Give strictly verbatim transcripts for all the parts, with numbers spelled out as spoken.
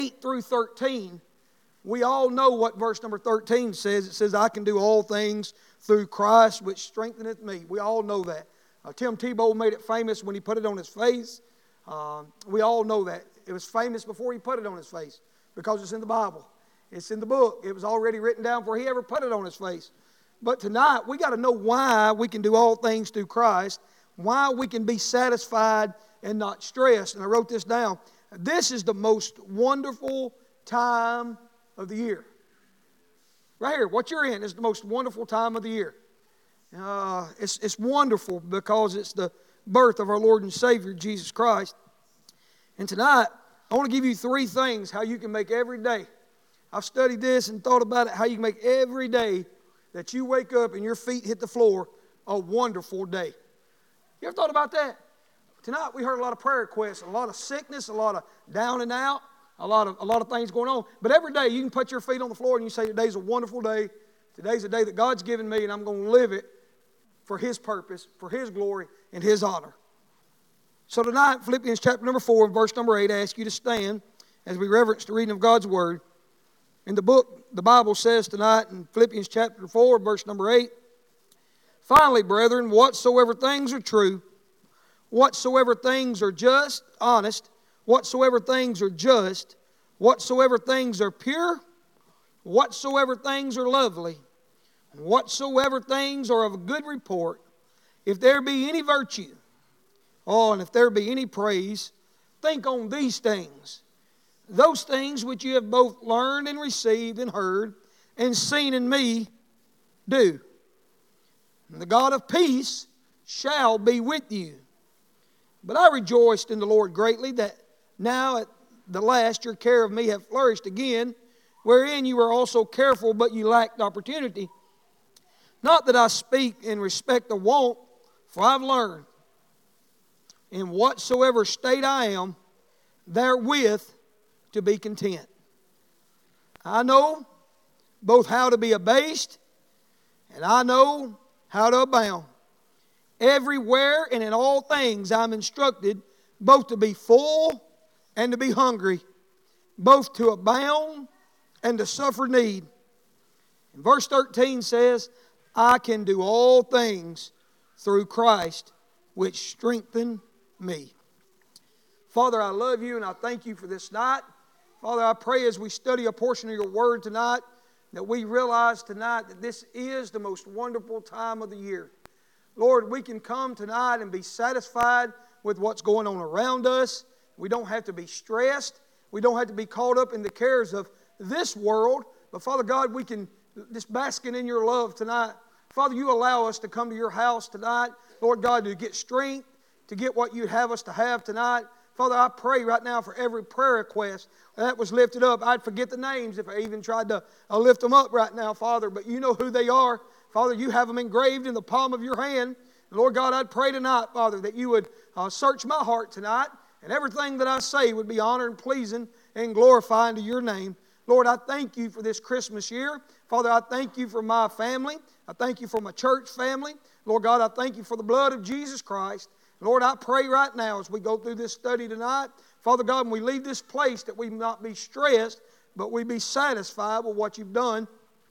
eight through thirteen, we all know what verse number thirteen says. It says, I can do all things through Christ which strengtheneth me. We all know that. Uh, Tim Tebow made it famous when he put it on his face. Uh, we all know that. It was famous before he put it on his face because it's in the Bible. It's in the book. It was already written down before he ever put it on his face. But tonight, we got to know why we can do all things through Christ, why we can be satisfied and not stressed. And I wrote this down. This is the most wonderful time of the year. Right here, what you're in is the most wonderful time of the year. Uh, it's, it's wonderful because it's the birth of our Lord and Savior, Jesus Christ. And tonight, I want to give you three things how you can make every day. I've studied this and thought about it, how you can make every day that you wake up and your feet hit the floor a wonderful day. You ever thought about that? Tonight we heard a lot of prayer requests, a lot of sickness, a lot of down and out, a lot of a lot of things going on. But every day you can put your feet on the floor and you say, today's a wonderful day. Today's a day that God's given me and I'm going to live it for His purpose, for His glory, and His honor. So tonight, Philippians chapter number four, verse number eight, I ask you to stand as we reverence the reading of God's Word. In the book, the Bible says tonight in Philippians chapter four, verse number eight, finally, brethren, whatsoever things are true, whatsoever things are just, honest, whatsoever things are just, whatsoever things are pure, whatsoever things are lovely, whatsoever things are of a good report, if there be any virtue, oh, and if there be any praise, think on these things. Those things which you have both learned and received and heard and seen in me, do. And the God of peace shall be with you. But I rejoiced in the Lord greatly that now at the last your care of me hath flourished again, wherein you were also careful, but you lacked opportunity. Not that I speak in respect of want, for I have learned in whatsoever state I am, therewith to be content. I know both how to be abased, and I know how to abound. Everywhere and in all things I'm instructed both to be full and to be hungry, both to abound and to suffer need. And verse thirteen says, I can do all things through Christ which strengthen me. Father, I love you and I thank you for this night. Father, I pray as we study a portion of your word tonight that we realize tonight that this is the most wonderful time of the year. Lord, we can come tonight and be satisfied with what's going on around us. We don't have to be stressed. We don't have to be caught up in the cares of this world. But Father God, we can just basking in your love tonight. Father, you allow us to come to your house tonight, Lord God, to get strength, to get what you'd have us to have tonight. Father, I pray right now for every prayer request that was lifted up. I'd forget the names if I even tried to uh, lift them up right now, Father, but you know who they are. Father, you have them engraved in the palm of your hand. And Lord God, I'd pray tonight, Father, that you would uh, search my heart tonight, and everything that I say would be honored and pleasing and glorifying to your name. Lord, I thank you for this Christmas year. Father, I thank you for my family. I thank you for my church family. Lord God, I thank you for the blood of Jesus Christ. Lord, I pray right now as we go through this study tonight, Father God, when we leave this place that we not be stressed, but we be satisfied with what you've done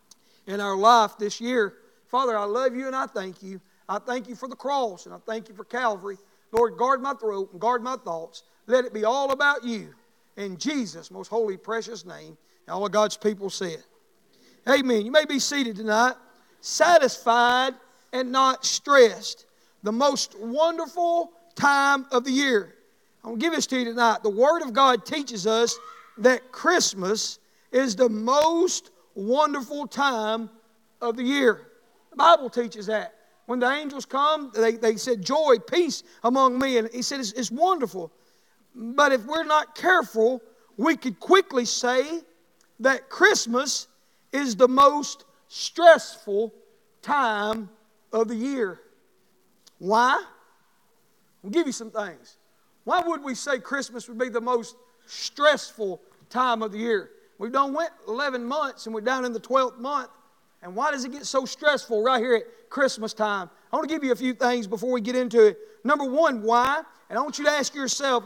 in our life this year. Father, I love you and I thank you. I thank you for the cross and I thank you for Calvary. Lord, guard my throat and guard my thoughts. Let it be all about you. In Jesus' most holy, precious name. And all of God's people said, amen. You may be seated tonight, satisfied and not stressed. The most wonderful time of the year. I'm going to give this to you tonight. The Word of God teaches us that Christmas is the most wonderful time of the year. The Bible teaches that. When the angels come, they, they said, joy, peace among me. And he said, it's, it's wonderful. But if we're not careful, we could quickly say that Christmas is the most stressful time of the year. Why? I'll give you some things. Why would we say Christmas would be the most stressful time of the year? We've done went eleven months and we're down in the twelfth month. And why does it get so stressful right here at Christmas time? I want to give you a few things before we get into it. Number one, why? And I want you to ask yourself if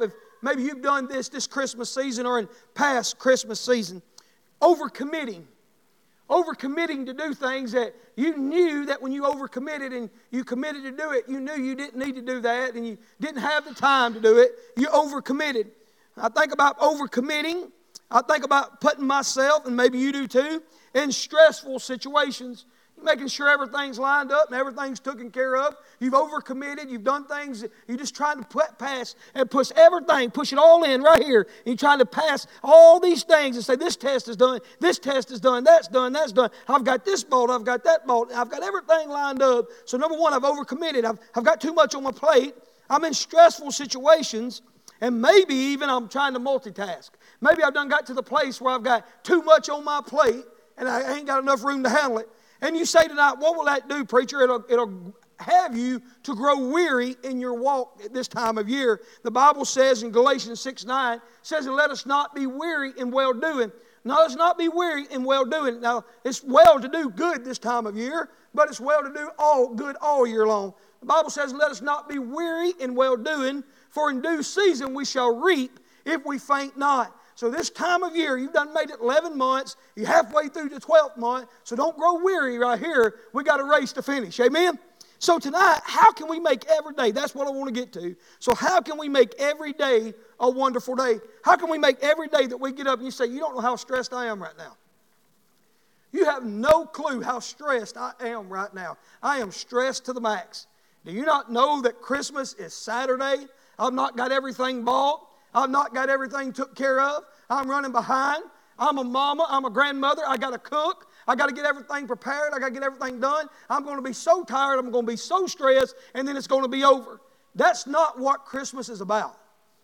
maybe you've done this this Christmas season or in past Christmas season. Overcommitting. Overcommitting to do things that you knew that when you overcommitted and you committed to do it, you knew you didn't need to do that and you didn't have the time to do it. You overcommitted. I think about overcommitting. I think about putting myself, and maybe you do too, in stressful situations. You're making sure everything's lined up and everything's taken care of. You've overcommitted. You've done things that you're just trying to put pass and push everything, push it all in right here. And you're trying to pass all these things and say, this test is done, this test is done, that's done, that's done. I've got this bolt, I've got that bolt, I've got everything lined up. So number one, I've overcommitted. I've, I've got too much on my plate. I'm in stressful situations. And maybe even I'm trying to multitask. Maybe I've done got to the place where I've got too much on my plate and I ain't got enough room to handle it. And you say tonight, what will that do, preacher? It'll, it'll have you to grow weary in your walk at this time of year. The Bible says in Galatians six nine, says, and let us not be weary in well-doing. Now, let's not be weary in well-doing. Now, it's well to do good this time of year, but it's well to do all good all year long. The Bible says, let us not be weary in well-doing, for in due season we shall reap if we faint not. So this time of year, you've done made it eleven months. You're halfway through the twelfth month. So don't grow weary right here. We got a race to finish. Amen? So tonight, how can we make every day? That's what I want to get to. So how can we make every day a wonderful day? How can we make every day that we get up and you say, you don't know how stressed I am right now. You have no clue how stressed I am right now. I am stressed to the max. Do you not know that Christmas is Saturday? I've not got everything bought. I've not got everything took care of. I'm running behind. I'm a mama. I'm a grandmother. I got to cook. I got to get everything prepared. I got to get everything done. I'm going to be so tired. I'm going to be so stressed, and then it's going to be over. That's not what Christmas is about.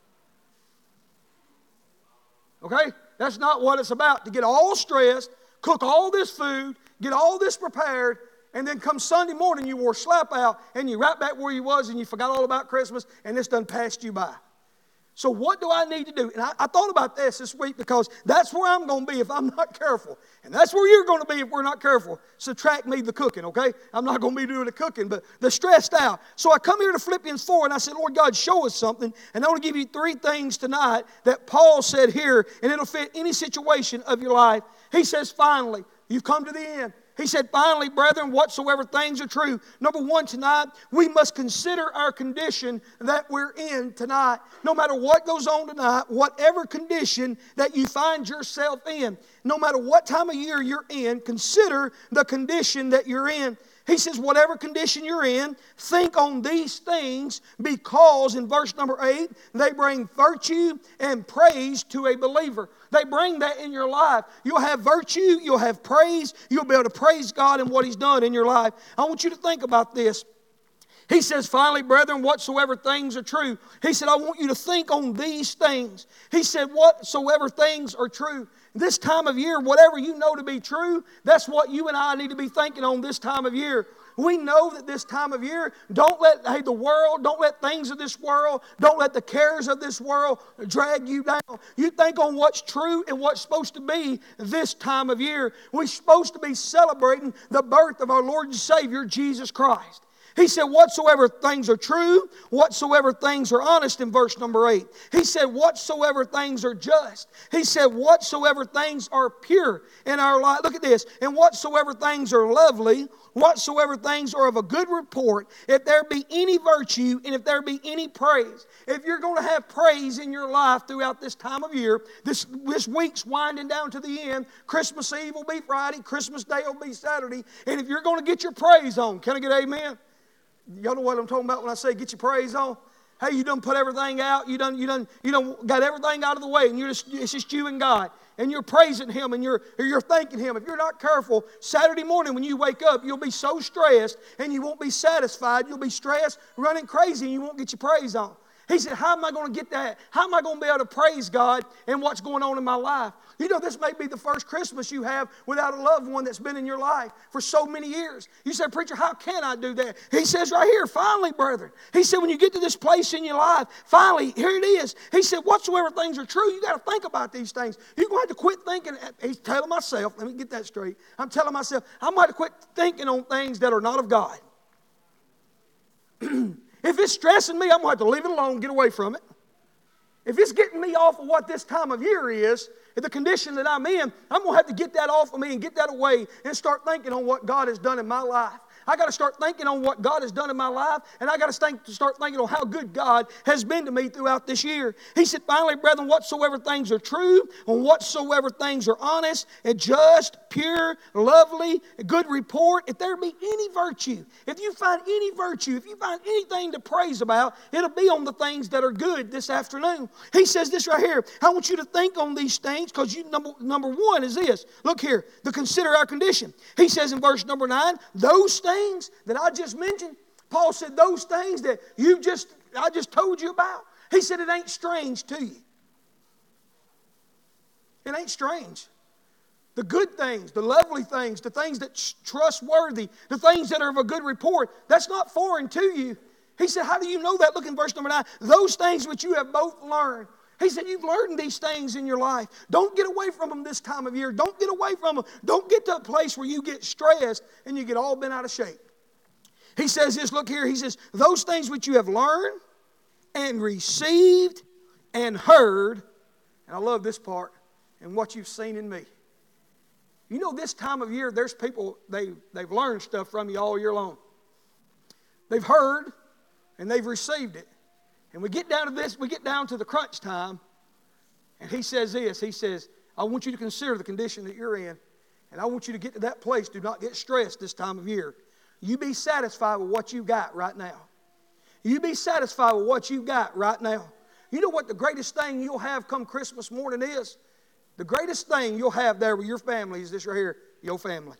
Okay? That's not what it's about. To get all stressed, cook all this food, get all this prepared, and then come Sunday morning, you wore slap out, and you're right back where you was, and you forgot all about Christmas, and it's done passed you by. So what do I need to do? And I, I thought about this this week because that's where I'm going to be if I'm not careful. And that's where you're going to be if we're not careful. Subtract me the cooking, okay? I'm not going to be doing the cooking, but the stressed out. So I come here to Philippians four, and I said, Lord God, show us something. And I want to give you three things tonight that Paul said here, and it'll fit any situation of your life. He says, finally, you've come to the end. He said, finally, brethren, whatsoever things are true. Number one tonight, we must consider our condition that we're in tonight. No matter what goes on tonight, whatever condition that you find yourself in, no matter what time of year you're in, consider the condition that you're in. He says, whatever condition you're in, think on these things because, in verse number eight, they bring virtue and praise to a believer. They bring that in your life. You'll have virtue, you'll have praise, you'll be able to praise God and what He's done in your life. I want you to think about this. He says, finally, brethren, whatsoever things are true. He said, I want you to think on these things. He said, whatsoever things are true. This time of year, whatever you know to be true, that's what you and I need to be thinking on this time of year. We know that this time of year, don't let hey, the world, don't let things of this world, don't let the cares of this world drag you down. You think on what's true and what's supposed to be this time of year. We're supposed to be celebrating the birth of our Lord and Savior, Jesus Christ. He said, whatsoever things are true, whatsoever things are honest in verse number eight. He said, whatsoever things are just. He said, whatsoever things are pure in our life. Look at this. And whatsoever things are lovely, whatsoever things are of a good report, if there be any virtue and if there be any praise. If you're going to have praise in your life throughout this time of year, this, this week's winding down to the end. Christmas Eve will be Friday. Christmas Day will be Saturday. And if you're going to get your praise on, can I get amen? Y'all know what I'm talking about when I say get your praise on? Hey, you done put everything out. You done, you done, you done got everything out of the way, and you're just, it's just you and God. And you're praising Him, and you're, you're thanking Him. If you're not careful, Saturday morning when you wake up, you'll be so stressed, and you won't be satisfied. You'll be stressed, running crazy, and you won't get your praise on. He said, how am I going to get that? How am I going to be able to praise God and what's going on in my life? You know, this may be the first Christmas you have without a loved one that's been in your life for so many years. You say, preacher, how can I do that? He says right here, finally, brethren. He said, when you get to this place in your life, finally, here it is. He said, whatsoever things are true, you got to think about these things. You're going to have to quit thinking. He's telling myself, let me get that straight. I'm telling myself, I'm going to quit thinking on things that are not of God. If it's stressing me, I'm going to have to leave it alone, get away from it. If it's getting me off of what this time of year is, the condition that I'm in, I'm going to have to get that off of me and get that away and start thinking on what God has done in my life. I got to start thinking on what God has done in my life, and I got to think, start thinking on how good God has been to me throughout this year. He said, finally, brethren, whatsoever things are true, and whatsoever things are honest, and just, pure, lovely, good report, if there be any virtue, if you find any virtue, if you find anything to praise about, it'll be on the things that are good this afternoon. He says this right here. I want you to think on these things, because you number, number one is this. Look here, to consider our condition. He says in verse number nine, those things that I just mentioned, Paul said those things that you just, I just told you about. He said it ain't strange to you. It ain't strange. The good things, the lovely things, the things that's trustworthy, the things that are of a good report, that's not foreign to you. He said, how do you know that? Look in verse number nine. Those things which you have both learned. He said, you've learned these things in your life. Don't get away from them this time of year. Don't get away from them. Don't get to a place where you get stressed and you get all bent out of shape. He says this, look here. He says, those things which you have learned and received and heard, and I love this part, and what you've seen in me. You know, this time of year, there's people, they, they've learned stuff from you all year long. They've heard and they've received it. And we get down to this, we get down to the crunch time, and he says this, he says, I want you to consider the condition that you're in, and I want you to get to that place. Do not get stressed this time of year. You be satisfied with what you got right now. You be satisfied with what you got right now. You know what the greatest thing you'll have come Christmas morning is? The greatest thing you'll have there with your family is this right here, your family.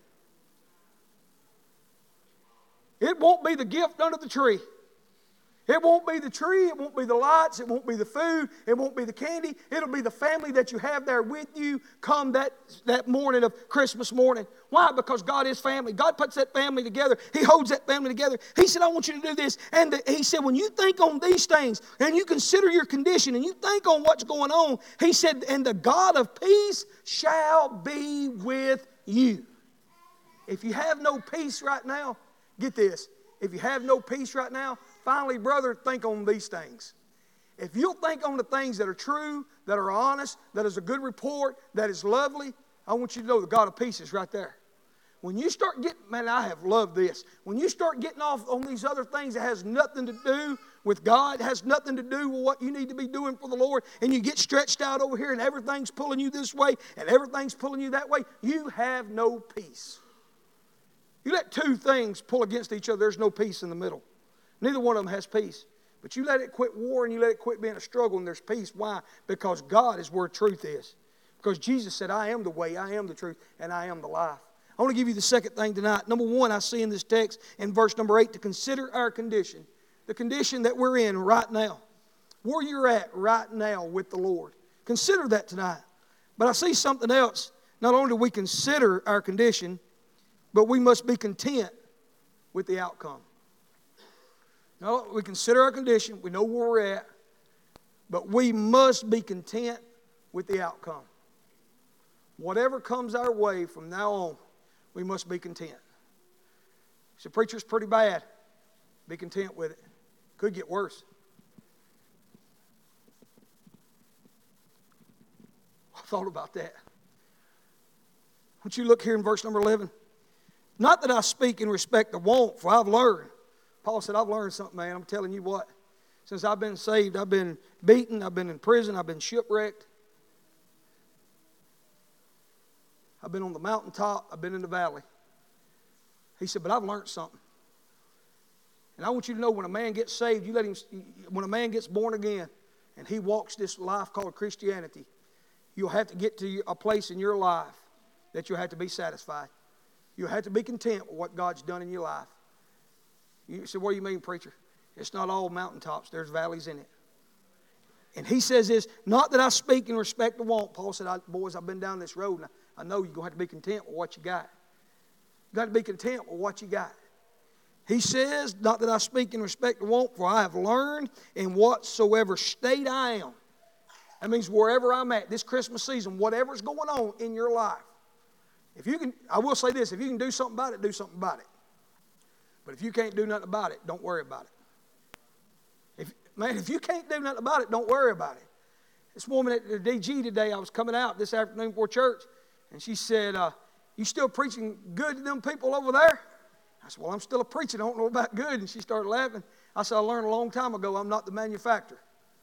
It won't be the gift under the tree. It won't be the tree, it won't be the lights, it won't be the food, it won't be the candy. It'll be the family that you have there with you come that, that morning of Christmas morning. Why? Because God is family. God puts that family together. He holds that family together. He said, I want you to do this. And the, he said, when you think on these things and you consider your condition and you think on what's going on, he said, and the God of peace shall be with you. If you have no peace right now, get this. If you have no peace right now, finally, brother, think on these things. If you'll think on the things that are true, that are honest, that is a good report, that is lovely, I want you to know the God of peace is right there. When you start getting, man, I have loved this. When you start getting off on these other things that has nothing to do with God, has nothing to do with what you need to be doing for the Lord, and you get stretched out over here and everything's pulling you this way and everything's pulling you that way, you have no peace. You let two things pull against each other, there's no peace in the middle. Neither one of them has peace. But you let it quit war and you let it quit being a struggle and there's peace. Why? Because God is where truth is. Because Jesus said, I am the way, I am the truth, and I am the life. I want to give you the second thing tonight. Number one, I see in this text in verse number eight, to consider our condition. The condition that we're in right now. Where you're at right now with the Lord. Consider that tonight. But I see something else. Not only do we consider our condition, but we must be content with the outcome. No, we consider our condition. We know where we're at. But we must be content with the outcome. Whatever comes our way from now on, we must be content. So, preacher's pretty bad. Be content with it. Could get worse. I thought about that. Won't you look here in verse number eleven? Not that I speak in respect of want, for I've learned. Paul said, I've learned something, man. I'm telling you what. Since I've been saved, I've been beaten, I've been in prison, I've been shipwrecked. I've been on the mountaintop, I've been in the valley. He said, but I've learned something. And I want you to know when a man gets saved, you let him, when a man gets born again and he walks this life called Christianity, you'll have to get to a place in your life that you'll have to be satisfied. You'll have to be content with what God's done in your life. You say, what do you mean, preacher? It's not all mountaintops. There's valleys in it. And he says this, not that I speak in respect to want. Paul said, I, boys, I've been down this road, and I, I know you're going to have to be content with what you got. You've got to be content with what you got. He says, not that I speak in respect to want, for I have learned in whatsoever state I am. That means wherever I'm at, this Christmas season, whatever's going on in your life. If you can, I will say this, if you can do something about it, do something about it. But if you can't do nothing about it, don't worry about it. If, man, if you can't do nothing about it, don't worry about it. This woman at the D G today, I was coming out this afternoon before church, and she said, uh, you still preaching good to them people over there? I said, well, I'm still a preacher. I don't know about good. And she started laughing. I said, I learned a long time ago I'm not the manufacturer.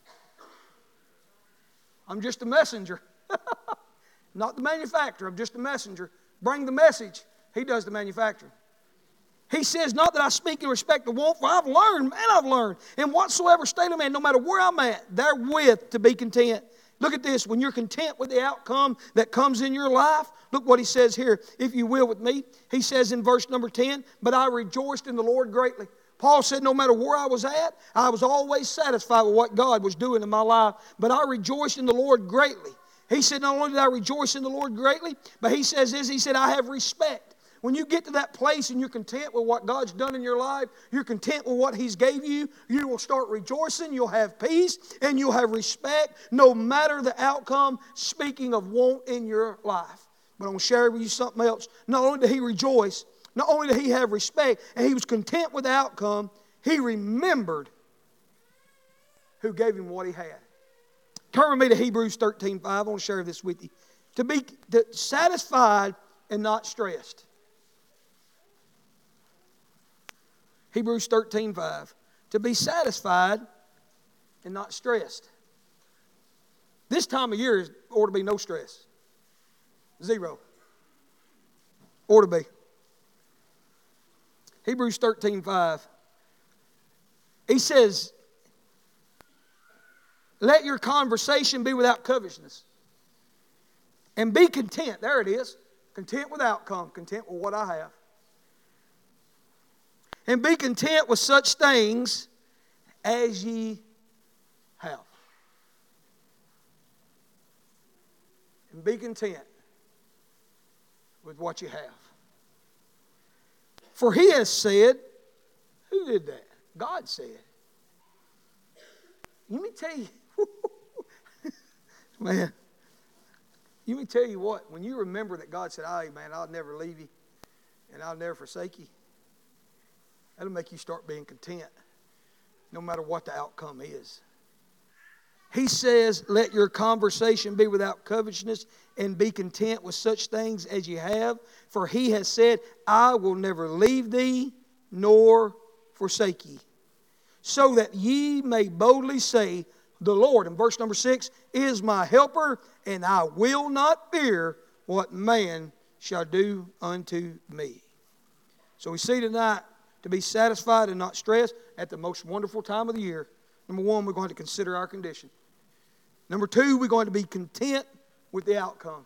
I'm just a messenger. Not the manufacturer. I'm just a messenger. Bring the message. He does the manufacturing. He says, not that I speak in respect of want, for I've learned, man, I've learned, in whatsoever state of man, no matter where I'm at, therewith to be content. Look at this. When you're content with the outcome that comes in your life, look what he says here, if you will, with me. He says in verse number ten, but I rejoiced in the Lord greatly. Paul said no matter where I was at, I was always satisfied with what God was doing in my life. But I rejoiced in the Lord greatly. He said not only did I rejoice in the Lord greatly, but he says this, he said I have respect. When you get to that place and you're content with what God's done in your life, you're content with what He's gave you, you will start rejoicing, you'll have peace, and you'll have respect no matter the outcome, speaking of want in your life. But I'm going to share with you something else. Not only did he rejoice, not only did he have respect, and he was content with the outcome, he remembered who gave him what he had. Turn with me to Hebrews thirteen five. I want to share this with you. To be satisfied and not stressed. Hebrews thirteen five. To be satisfied and not stressed. This time of year ought to be no stress. Zero. Ought to be. Hebrews thirteen five. He says, let your conversation be without covetousness. And be content. There it is. Content with outcome. Content with what I have. And be content with such things as ye have. And be content with what you have. For he has said, who did that? God said. Let me tell you, man, let me tell you what, when you remember that God said, hey man, I'll never leave you and I'll never forsake you, that'll make you start being content no matter what the outcome is. He says, let your conversation be without covetousness and be content with such things as you have. For he has said, I will never leave thee nor forsake ye. So that ye may boldly say, the Lord, in verse number six, is my helper, and I will not fear what man shall do unto me. So we see tonight, to be satisfied and not stressed at the most wonderful time of the year. Number one, we're going to consider our condition. Number two, we're going to be content with the outcome.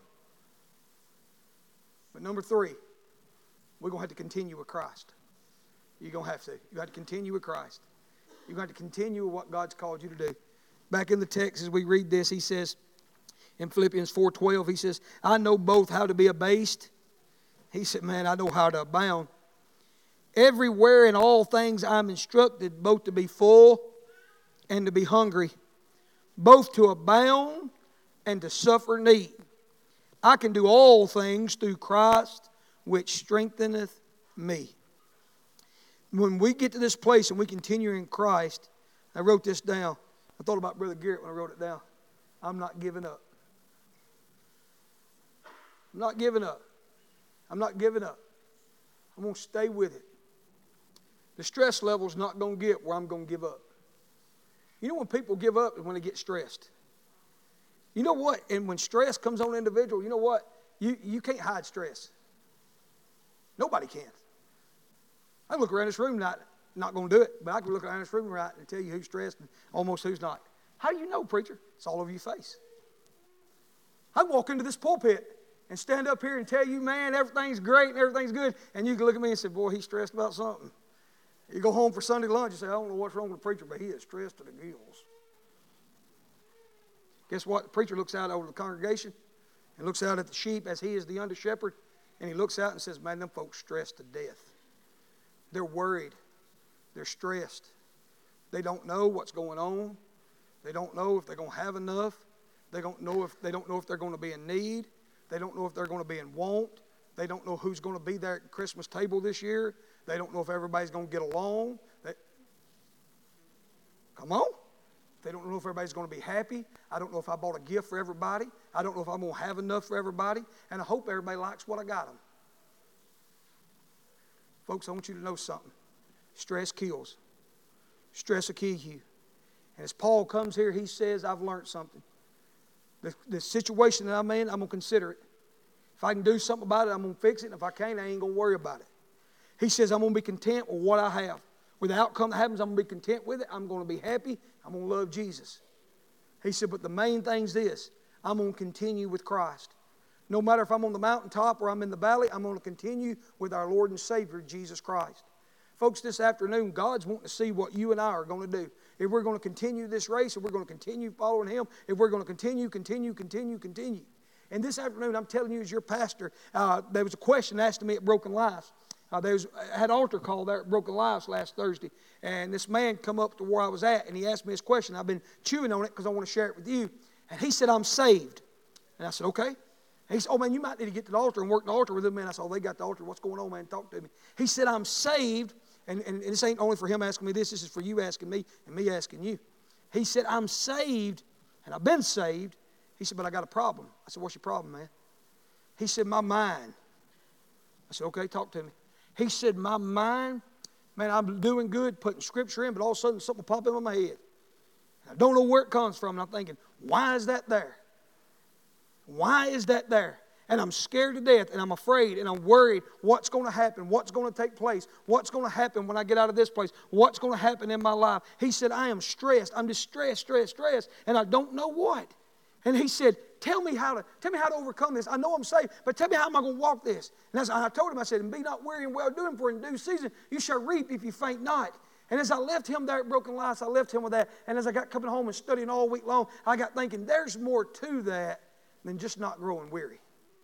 But number three, we're going to have to continue with Christ. You're going to have to. You have to continue with Christ. You're going to continue with what God's called you to do. Back in the text as we read this, he says, in Philippians four twelve, he says, I know both how to be abased. He said, man, I know how to abound. Everywhere in all things I'm instructed both to be full and to be hungry, both to abound and to suffer need. I can do all things through Christ which strengtheneth me. When we get to this place and we continue in Christ, I wrote this down. I thought about Brother Garrett when I wrote it down. I'm not giving up. I'm not giving up. I'm not giving up. I'm going to stay with it. The stress level is not going to get where I'm going to give up. You know when people give up is when they get stressed. You know what? And when stress comes on an individual, you know what? You, you can't hide stress. Nobody can. I can look around this room, not, not going to do it, but I can look around this room right and tell you who's stressed and almost who's not. How do you know, preacher? It's all over your face. I walk into this pulpit and stand up here and tell you, man, everything's great and everything's good, and you can look at me and say, boy, he's stressed about something. You go home for Sunday lunch and say, I don't know what's wrong with the preacher, but he is stressed to the gills. Guess what? The preacher looks out over the congregation and looks out at the sheep as he is the under shepherd, and he looks out and says, man, them folks stressed to death. They're worried. They're stressed. They don't know what's going on. They don't know if they're going to have enough. They don't know if they don't know if they're going to be in need. They don't know if they're going to be in want. They don't know who's going to be there at the Christmas table this year. They don't know if everybody's going to get along. They, come on. They don't know if everybody's going to be happy. I don't know if I bought a gift for everybody. I don't know if I'm going to have enough for everybody. And I hope everybody likes what I got them. Folks, I want you to know something. Stress kills. Stress will kill you. And as Paul comes here, he says, I've learned something. The, the situation that I'm in, I'm going to consider it. If I can do something about it, I'm going to fix it. And if I can't, I ain't going to worry about it. He says, I'm going to be content with what I have. With the outcome that happens, I'm going to be content with it. I'm going to be happy. I'm going to love Jesus. He said, but the main thing's this. I'm going to continue with Christ. No matter if I'm on the mountaintop or I'm in the valley, I'm going to continue with our Lord and Savior, Jesus Christ. Folks, this afternoon, God's wanting to see what you and I are going to do. If we're going to continue this race, if we're going to continue following Him, if we're going to continue, continue, continue, continue. And this afternoon, I'm telling you as your pastor, uh, there was a question asked to me at Broken Lives. Uh, there was, I had an altar call there at Broken Lives last Thursday. And this man come up to where I was at, and he asked me this question. I've been chewing on it because I want to share it with you. And he said, I'm saved. And I said, okay. And he said, oh, man, you might need to get to the altar and work the altar with them. And I said, oh, they got the altar. What's going on, man? Talk to me. He said, I'm saved. And, and, and this ain't only for him asking me this. This is for you asking me and me asking you. He said, I'm saved, and I've been saved. He said, but I got a problem. I said, what's your problem, man? He said, my mind. I said, okay, talk to me. He said, my mind, man, I'm doing good, putting Scripture in, but all of a sudden something will pop in my head. I don't know where it comes from, and I'm thinking, why is that there? Why is that there? And I'm scared to death, and I'm afraid, and I'm worried what's going to happen, what's going to take place, what's going to happen when I get out of this place, what's going to happen in my life. He said, I am stressed. I'm just stressed, stressed, stressed, and I don't know what. And he said, tell me how to tell me how to overcome this. I know I'm saved, but tell me how am I going to walk this? And as I told him, I said, and be not weary in well doing, for in due season you shall reap if you faint not. And as I left him there at Broken Lives, I left him with that. And as I got coming home and studying all week long, I got thinking, there's more to that than just not growing weary.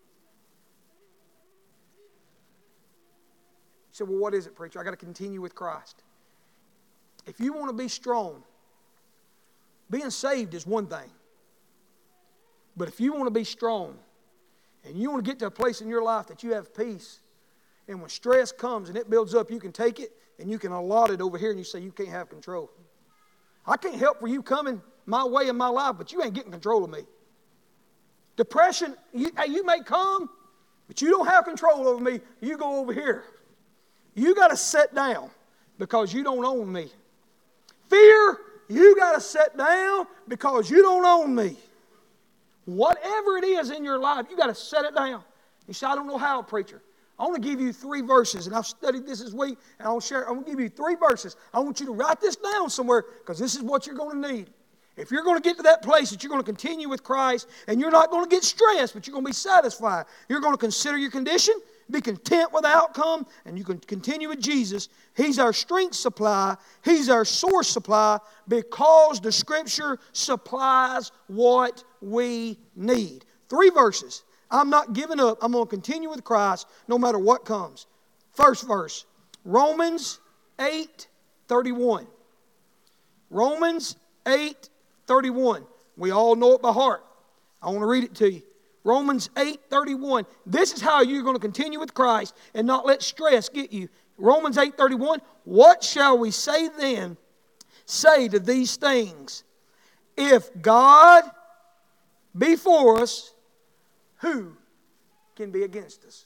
He said, well, what is it, preacher? I got to continue with Christ. If you want to be strong, being saved is one thing. But if you want to be strong and you want to get to a place in your life that you have peace, and when stress comes and it builds up, you can take it and you can allot it over here and you say you can't have control. I can't help for you coming my way in my life, but you ain't getting control of me. Depression, you, you may come, but you don't have control over me. You go over here. You got to sit down because you don't own me. Fear, you got to sit down because you don't own me. Whatever it is in your life, you got to set it down. You say, I don't know how, preacher. I want to give you three verses, and I've studied this this week, and I'll share. I'm going to give you three verses. I want you to write this down somewhere because this is what you're going to need. If you're going to get to that place that you're going to continue with Christ, and you're not going to get stressed, but you're going to be satisfied. You're going to consider your condition, be content with the outcome, and you can continue with Jesus. He's our strength supply. He's our source supply because the Scripture supplies what we need. Three verses. I'm not giving up. I'm going to continue with Christ no matter what comes. First verse, Romans eight thirty-one. Romans eight thirty-one. We all know it by heart. I want to read it to you. Romans eight thirty-one. This is how you're going to continue with Christ and not let stress get you. Romans eight thirty-one. What shall we say then? Say to these things. If God be for us, who can be against us?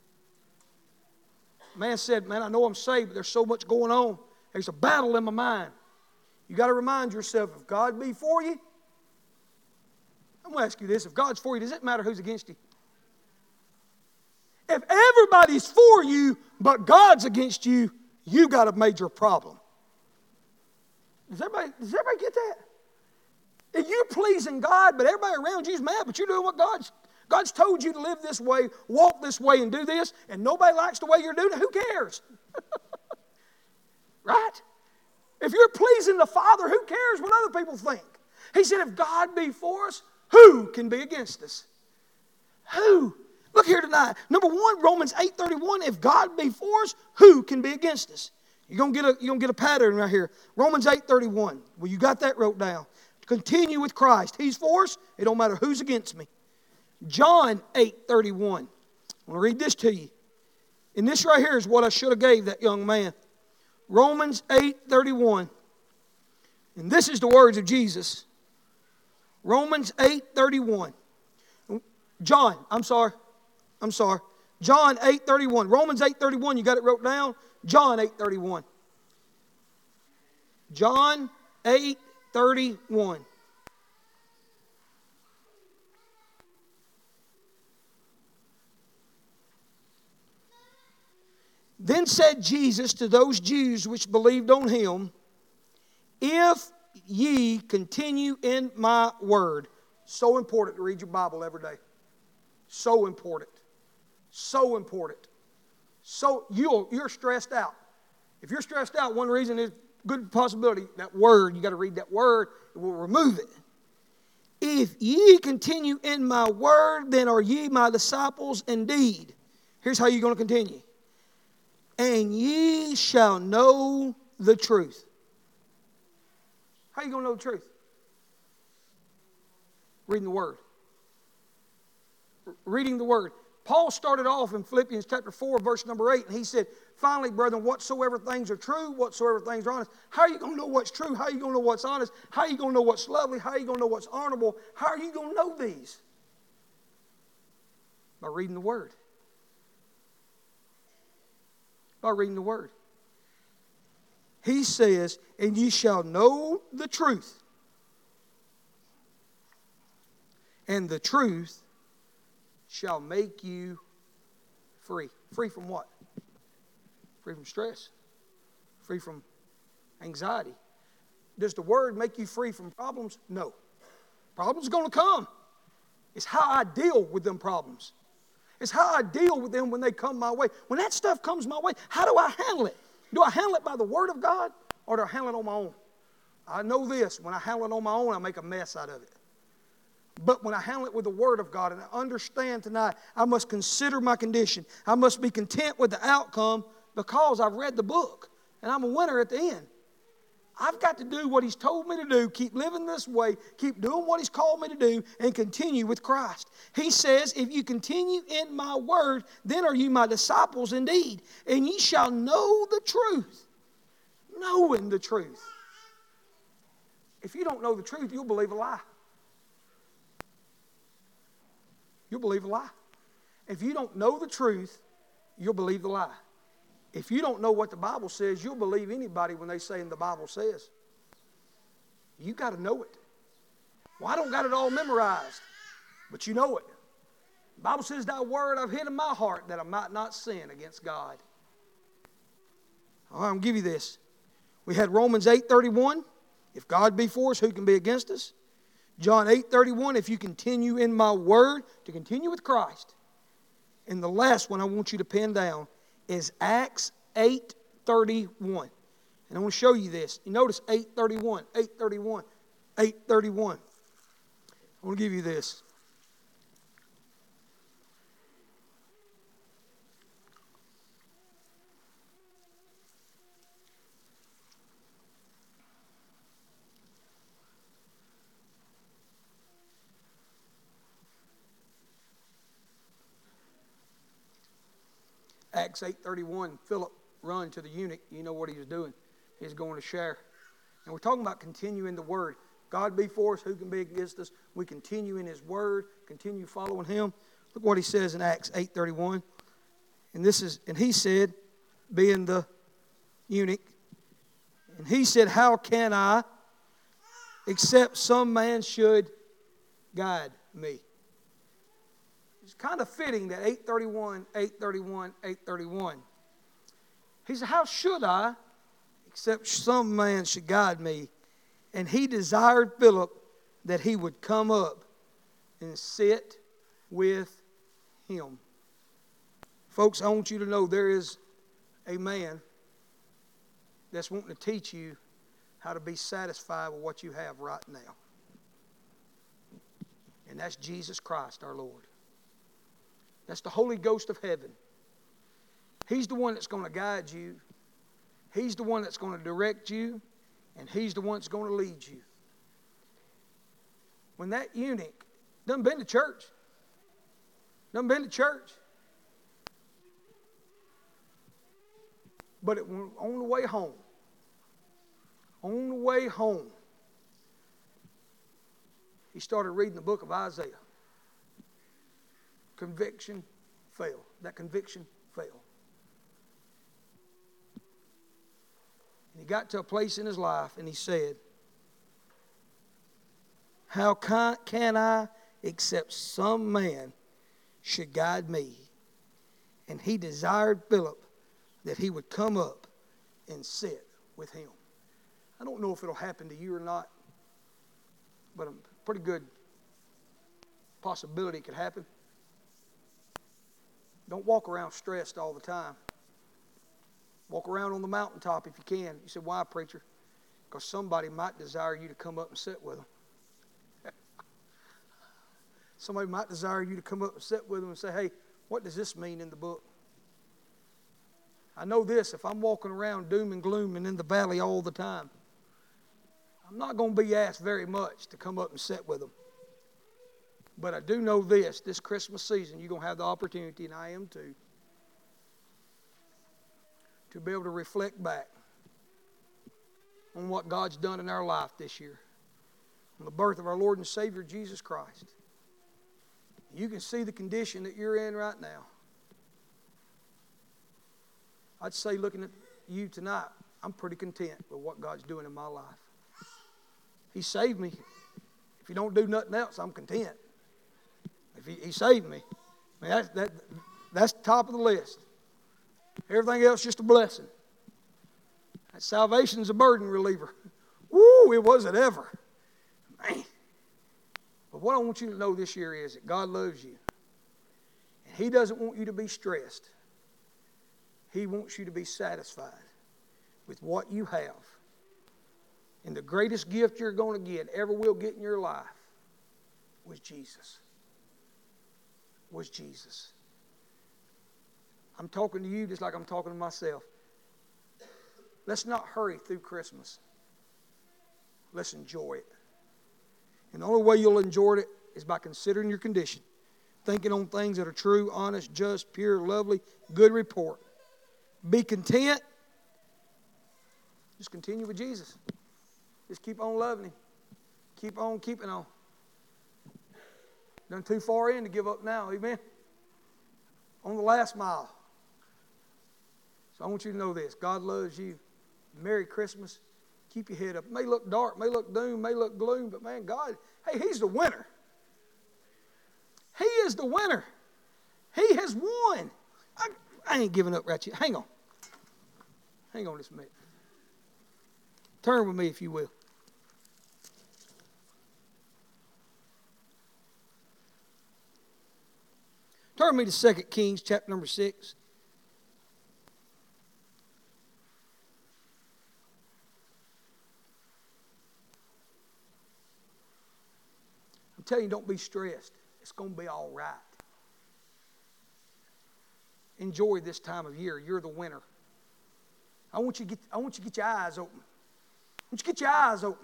Man said, man, I know I'm saved, but there's so much going on. There's a battle in my mind. You got to remind yourself, if God be for you, I'm going to ask you this. If God's for you, does it matter who's against you? If everybody's for you, but God's against you, you got a major problem. Does everybody, does everybody get that? If you're pleasing God, but everybody around you's mad, but you're doing what God's, God's told you to live this way, walk this way, and do this, and nobody likes the way you're doing it, who cares? Right? If you're pleasing the Father, who cares what other people think? He said, if God be for us, who can be against us? Who? Look here tonight. Number one, Romans eight thirty-one, if God be for us, who can be against us? You're going to get a, you're gonna get a pattern right here. Romans eight thirty-one. Well, you got that wrote down. Continue with Christ. He's for us. It don't matter who's against me. John eight thirty-one. I want to read this to you. And this right here is what I should have gave that young man. Romans eight thirty-one. And this is the words of Jesus. Romans eight thirty-one. John, I'm sorry. I'm sorry. John eight thirty-one. Romans eight thirty-one, you got it wrote down? John eight thirty-one. John eight thirty-one. Then said Jesus to those Jews which believed on him, if ye continue in my word. So important to read your Bible every day. So important. So important. So you'll, you're stressed out. If you're stressed out, one reason is good possibility, that word, you got to read that word, it will remove it. If ye continue in my word, then are ye my disciples indeed. Here's how you're going to continue. And ye shall know the truth. How are you going to know the truth? Reading the Word. Reading the Word. Paul started off in Philippians chapter four, verse number eight, and he said, finally, brethren, whatsoever things are true, whatsoever things are honest. How are you going to know what's true? How are you going to know what's honest? How are you going to know what's lovely? How are you going to know what's honorable? How are you going to know these? By reading the Word. By reading the Word. He says, and ye shall know the truth. And the truth shall make you free. Free from what? Free from stress. Free from anxiety. Does the Word make you free from problems? No. Problems are going to come. It's how I deal with them problems. It's how I deal with them when they come my way. When that stuff comes my way, how do I handle it? Do I handle it by the Word of God, or do I handle it on my own? I know this. When I handle it on my own, I make a mess out of it. But when I handle it with the Word of God, and I understand tonight, I must consider my condition. I must be content with the outcome because I've read the book, and I'm a winner at the end. I've got to do what He's told me to do, keep living this way, keep doing what He's called me to do, and continue with Christ. He says, if you continue in my word, then are you my disciples indeed, and ye shall know the truth. Knowing the truth. If you don't know the truth, you'll believe a lie. You'll believe a lie. If you don't know the truth, you'll believe the lie. If you don't know what the Bible says, you'll believe anybody when they say in the Bible says. You got to know it. Well, I don't got it all memorized, but you know it. The Bible says, thy word I've hid in my heart that I might not sin against God. All right, I'm going to give you this. We had Romans eight thirty-one. If God be for us, who can be against us? John eight thirty-one, if you continue in my word, to continue with Christ. And the last one I want you to pin down is Acts eight thirty-one. And I want to show you this. You notice eight thirty-one, eight thirty-one, eight thirty-one. I want to give you this. Acts eight thirty-one, Philip run to the eunuch. You know what he was doing. He was going to share. And we're talking about continuing the Word. God be for us, who can be against us? We continue in His Word, continue following Him. Look what he says in Acts eight thirty-one. And this is, and he said, being the eunuch, and he said, how can I, except some man should guide me? It's kind of fitting that eight thirty-one, eight thirty-one, eight thirty-one. He said, how should I, except some man should guide me? And he desired Philip that he would come up and sit with him. Folks, I want you to know there is a man that's wanting to teach you how to be satisfied with what you have right now. And that's Jesus Christ, our Lord. That's the Holy Ghost of heaven. He's the one that's going to guide you. He's the one that's going to direct you. And He's the one that's going to lead you. When that eunuch done been to church, done been to church, but it, on the way home, on the way home, he started reading the book of Isaiah. Conviction fell. That conviction fell. And he got to a place in his life and he said, how can, can I except some man should guide me? And he desired Philip that he would come up and sit with him. I don't know if it'll happen to you or not, but a pretty good possibility it could happen. Don't walk around stressed all the time. Walk around on the mountaintop if you can. You said, why, preacher? Because somebody might desire you to come up and sit with them. Somebody might desire you to come up and sit with them and say, hey, what does this mean in the book? I know this, if I'm walking around doom and gloom and in the valley all the time, I'm not going to be asked very much to come up and sit with them. But I do know this, this Christmas season, you're going to have the opportunity, and I am too, to be able to reflect back on what God's done in our life this year, on the birth of our Lord and Savior, Jesus Christ. You can see the condition that you're in right now. I'd say, looking at you tonight, I'm pretty content with what God's doing in my life. He saved me. If He don't do nothing else, I'm content. If He, he saved me, I mean, that's, that, that's top of the list. Everything else just a blessing. That salvation's a burden reliever. Woo, it wasn't ever. Man. But what I want you to know this year is that God loves you. And He doesn't want you to be stressed. He wants you to be satisfied with what you have. And the greatest gift you're going to get, ever will get in your life, was Jesus. Was Jesus. I'm talking to you just like I'm talking to myself. Let's not hurry through Christmas. Let's enjoy it. And the only way you'll enjoy it is by considering your condition. Thinking on things that are true, honest, just, pure, lovely, good report. Be content. Just continue with Jesus. Just keep on loving Him. Keep on keeping on. Done too far in to give up now, amen? On the last mile. So I want you to know this. God loves you. Merry Christmas. Keep your head up. It may look dark, may look doom, may look gloom, but man, God, hey, He's the winner. He is the winner. He has won. I, I ain't giving up right yet. Hang on. Hang on just a minute. Turn with me if you will. Turn with me to Second Kings chapter number six. I'm telling you, don't be stressed. It's going to be all right. Enjoy this time of year. You're the winner. I want you to get, I want you to get your eyes open. I want you to get your eyes open.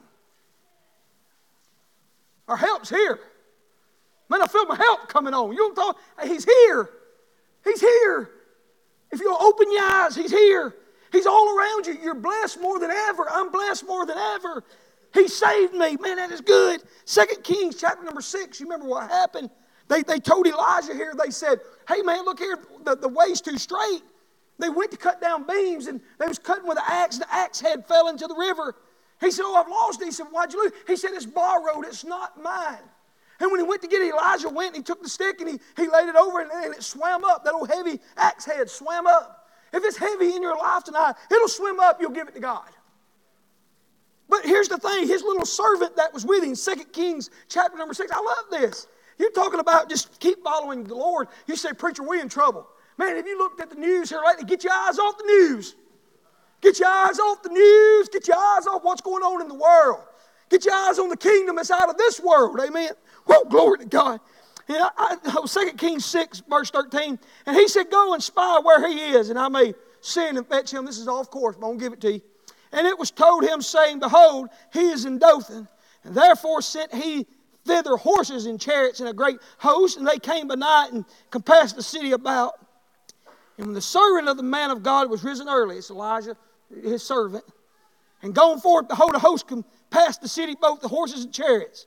Our help's here. Man, I feel my help coming on. You don't talk. Hey, He's here. He's here. If you'll open your eyes, He's here. He's all around you. You're blessed more than ever. I'm blessed more than ever. He saved me. Man, that is good. Second Kings chapter number six. You remember what happened? They, they told Elijah here, they said, hey man, look here, the, the way's too straight. They went to cut down beams and they was cutting with an axe. The axe head fell into the river. He said, oh, I've lost it. He said, why'd you lose? He said, it's borrowed. It's not mine. And when he went to get it, Elijah went and he took the stick and he, he laid it over and, and it swam up. That old heavy axe head swam up. If it's heavy in your life tonight, it'll swim up. You'll give it to God. But here's the thing. His little servant that was with him, Second Kings chapter number six. I love this. You're talking about just keep following the Lord. You say, preacher, we're in trouble. Man, have you looked at the news here lately? Get your eyes off the news. Get your eyes off the news. Get your eyes off what's going on in the world. Get your eyes on the kingdom that's out of this world. Amen. Whoa, glory to God. And I, I, Second Kings six, verse thirteen. And he said, go and spy where he is, and I may send and fetch him. This is off course, but I'm going to give it to you. And it was told him, saying, behold, he is in Dothan. And therefore sent he thither horses and chariots and a great host. And they came by night and compassed the city about. And when the servant of the man of God was risen early, it's Elijah, his servant, and gone forth, behold, a host compassed the city, both the horses and chariots.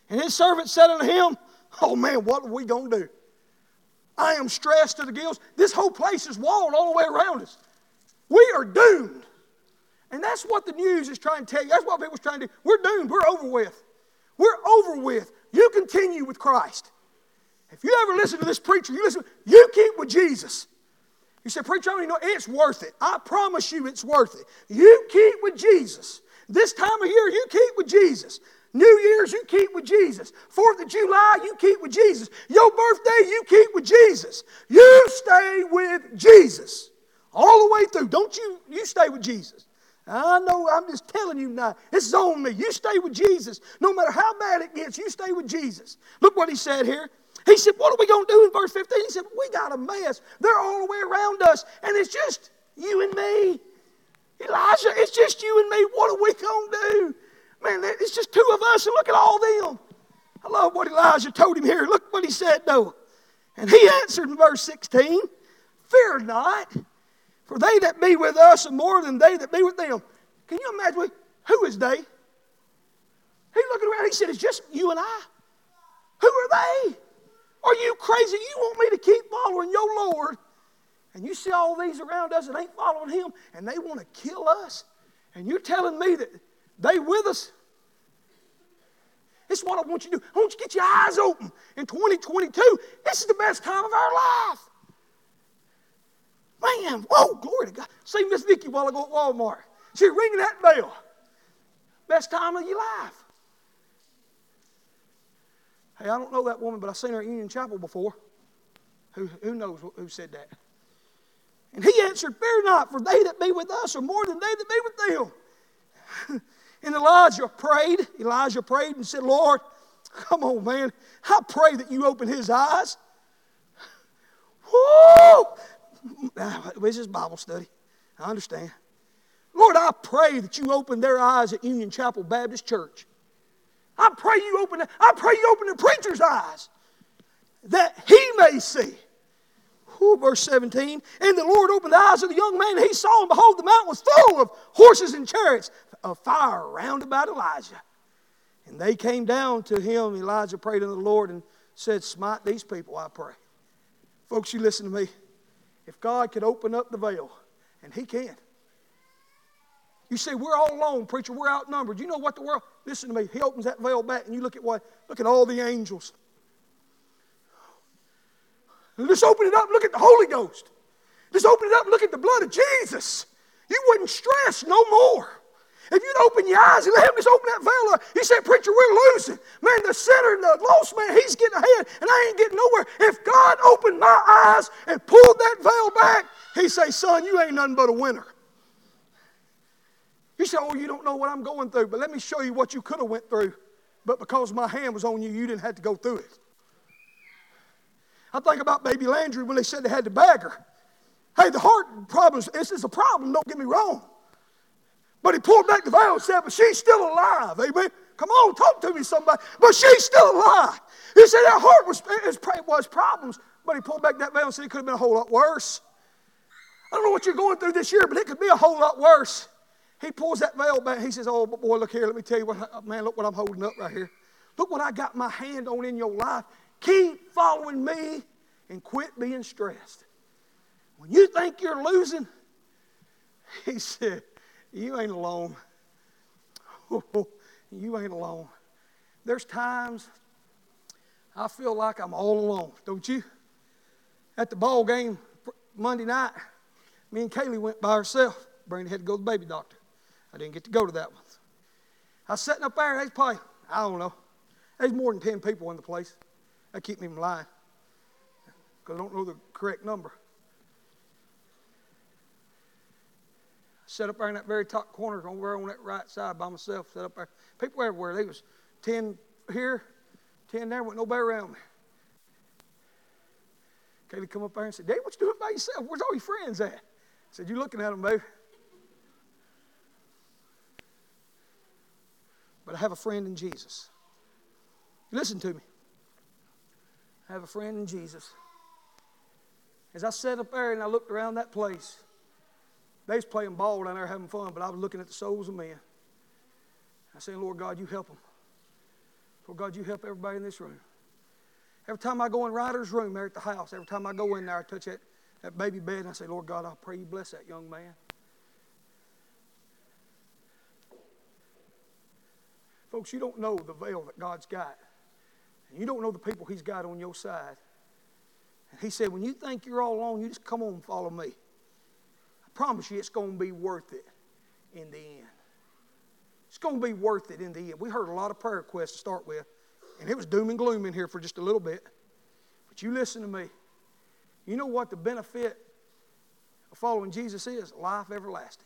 And his servant said unto him, oh man, what are we going to do? I am stressed to the gills. This whole place is walled all the way around us. We are doomed. And that's what the news is trying to tell you. That's what people's trying to do. We're doomed. We're over with. We're over with. You continue with Christ. If you ever listen to this preacher, you listen, you keep with Jesus. You say, preacher, I don't even know. It's worth it. I promise you it's worth it. You keep with Jesus. This time of year, you keep with Jesus. New Year's, you keep with Jesus. Fourth of July, you keep with Jesus. Your birthday, you keep with Jesus. You stay with Jesus. All the way through. Don't you, you stay with Jesus. I know, I'm just telling you now. This is on me. You stay with Jesus. No matter how bad it gets, you stay with Jesus. Look what he said here. He said, what are we going to do in verse fifteen? He said, we got a mess. They're all the way around us, and it's just you and me. Elijah, it's just you and me. What are we going to do? Man, it's just two of us, and look at all them. I love what Elijah told him here. Look what he said, though. And he answered in verse sixteen, fear not, for they that be with us are more than they that be with them. Can you imagine? Who is they? He's looking around. He said, it's just you and I. Who are they? Are you crazy? You want me to keep following your Lord? And you see all these around us that ain't following him, and they want to kill us? And you're telling me that they with us? This is what I want you to do. I want you to get your eyes open in twenty twenty-two. This is the best time of our life. Man, whoa, glory to God. See Miss Vicky while I go at Walmart. She's ringing that bell. Best time of your life. Hey, I don't know that woman, but I've seen her at Union Chapel before. Who, who knows who said that? And he answered, fear not, for they that be with us are more than they that be with them. And Elijah prayed. Elijah prayed and said, Lord, come on, man. I pray that you open his eyes. Woo! This is Bible study. I understand. Lord, I pray that you open their eyes at Union Chapel Baptist Church. I pray you open, I pray you open the preacher's eyes that he may see. Ooh, verse seventeen, and the Lord opened the eyes of the young man, and he saw, and behold, the mountain was full of horses and chariots of fire round about Elijah. And they came down to him. Elijah prayed unto the Lord and said, smite these people, I pray. Folks, you listen to me. If God could open up the veil, and he can. You say, we're all alone, preacher, we're outnumbered. You know what the world, listen to me, he opens that veil back and you look at what, look at all the angels. Just open it up, look at the Holy Ghost. Just open it up, look at the blood of Jesus. You wouldn't stress no more. If you'd open your eyes and let him just open that veil up, he said, preacher, we're losing. Man, the sinner and the lost man, he's getting ahead, and I ain't getting nowhere. If God opened my eyes and pulled that veil back, he'd say, son, you ain't nothing but a winner. You say, oh, you don't know what I'm going through, but let me show you what you could have went through. But because my hand was on you, you didn't have to go through it. I think about baby Landry when they said they had to bag her. Hey, the heart problem, this is a problem, don't get me wrong. But he pulled back the veil and said, but she's still alive, amen? Come on, talk to me, somebody. But she's still alive. He said that heart was, it was problems, but he pulled back that veil and said it could have been a whole lot worse. I don't know what you're going through this year, but it could be a whole lot worse. He pulls that veil back. He says, oh, boy, look here. Let me tell you what, man, look what I'm holding up right here. Look what I got my hand on in your life. Keep following me and quit being stressed. When you think you're losing, he said, you ain't alone. You ain't alone. There's times I feel like I'm all alone, don't you? At the ball game Monday night, me and Kaylee went by herself. Brandy had to go to the baby doctor. I didn't get to go to that one. I was sitting up there, and there's probably, I don't know, there's more than ten people in the place. That keep me from lying because I don't know the correct number. I sat up there in that very top corner over on that right side by myself, sat up there. People everywhere. There was ten here, ten there, with nobody around me. Kaylee come up there and said, Dave, what you doing by yourself? Where's all your friends at? I said, you looking at them, baby. But I have a friend in Jesus. Listen to me. I have a friend in Jesus. As I sat up there and I looked around that place, they was playing ball down there having fun, but I was looking at the souls of men. I said, Lord God, you help them. Well, God, you help everybody in this room. Every time I go in Ryder's room there at the house, every time I go in there, I touch that, that baby bed and I say, Lord God, I pray you bless that young man. Folks, you don't know the veil that God's got. And you don't know the people He's got on your side. And He said, when you think you're all alone, you just come on and follow me. I promise you it's going to be worth it in the end. It's going to be worth it in the end. We heard a lot of prayer requests to start with, and it was doom and gloom in here for just a little bit. But you listen to me. You know what the benefit of following Jesus is? Life everlasting.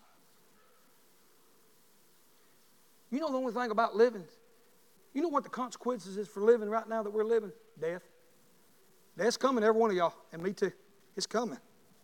You know the only thing about living, you know what the consequences is for living right now that we're living? Death. Death's coming, every one of y'all, and me too. It's coming.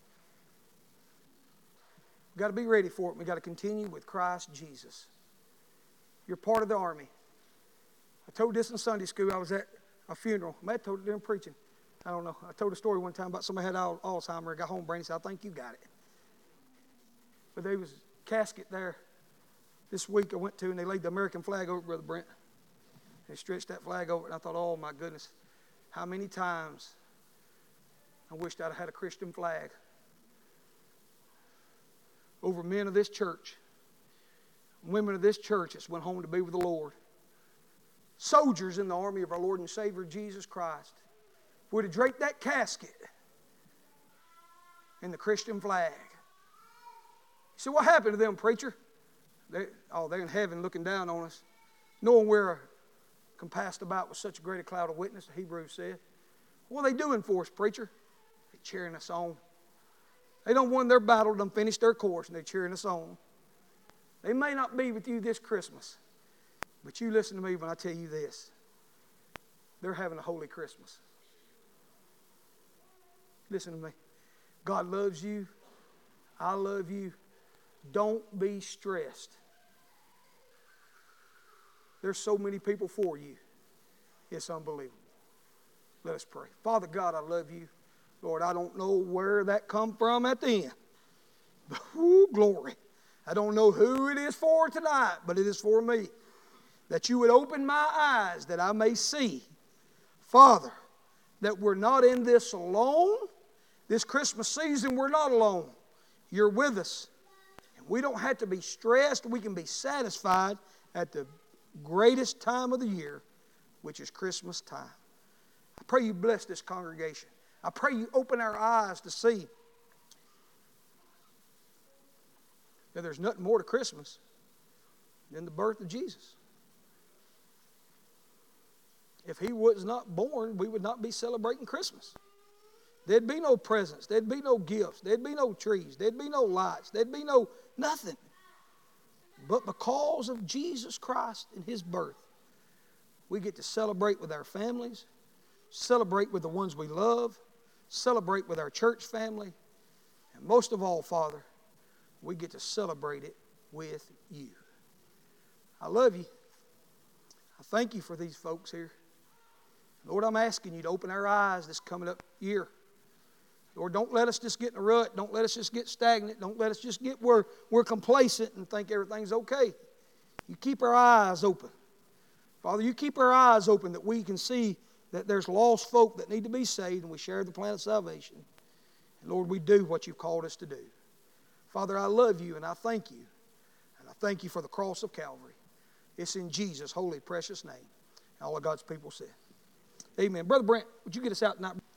We've got to be ready for it. We've got to continue with Christ Jesus. You're part of the army. I told this in Sunday school. I was at a funeral. I may have told it during preaching. I don't know. I told a story one time about somebody had Alzheimer's. Got home, Brandy said, I think you got it. But there was a casket there this week I went to, and they laid the American flag over Brother Brent. They stretched that flag over it, and I thought, oh, my goodness, how many times I wished I'd had a Christian flag over men of this church, women of this church that's went home to be with the Lord, soldiers in the army of our Lord and Savior Jesus Christ. If we'd have draped that casket in the Christian flag. You say, what happened to them, preacher? They, oh, they're in heaven looking down on us, knowing we're compassed about with such a great a cloud of witness, the Hebrews said. What are they doing for us, preacher? They're cheering us on. They done won their battle, done finished their course, and they're cheering us on. They may not be with you this Christmas, but you listen to me when I tell you this. They're having a holy Christmas. Listen to me. God loves you. I love you. Don't be stressed. There's so many people for you. It's unbelievable. Let us pray. Father God, I love you. Lord, I don't know where that come from at the end. But, whoo, glory. I don't know who it is for tonight, but it is for me. That you would open my eyes that I may see, Father, that we're not in this alone. This Christmas season, we're not alone. You're with us. And we don't have to be stressed. We can be satisfied at the greatest time of the year, which is Christmas time. I pray you bless this congregation. I pray you open our eyes to see that there's nothing more to Christmas than the birth of Jesus. If He was not born, we would not be celebrating Christmas. There'd be no presents. There'd be no gifts. There'd be no trees. There'd be no lights. There'd be no nothing. But because of Jesus Christ and His birth, we get to celebrate with our families, celebrate with the ones we love, celebrate with our church family, and most of all, Father, we get to celebrate it with you. I love you. I thank you for these folks here. Lord, I'm asking you to open our eyes this coming up year. Lord, don't let us just get in a rut. Don't let us just get stagnant. Don't let us just get where we're complacent and think everything's okay. You keep our eyes open. Father, you keep our eyes open that we can see that there's lost folk that need to be saved, and we share the plan of salvation. And Lord, we do what you've called us to do. Father, I love you and I thank you. And I thank you for the cross of Calvary. It's in Jesus' holy, precious name. And all of God's people said, amen. Brother Brent, would you get us out tonight?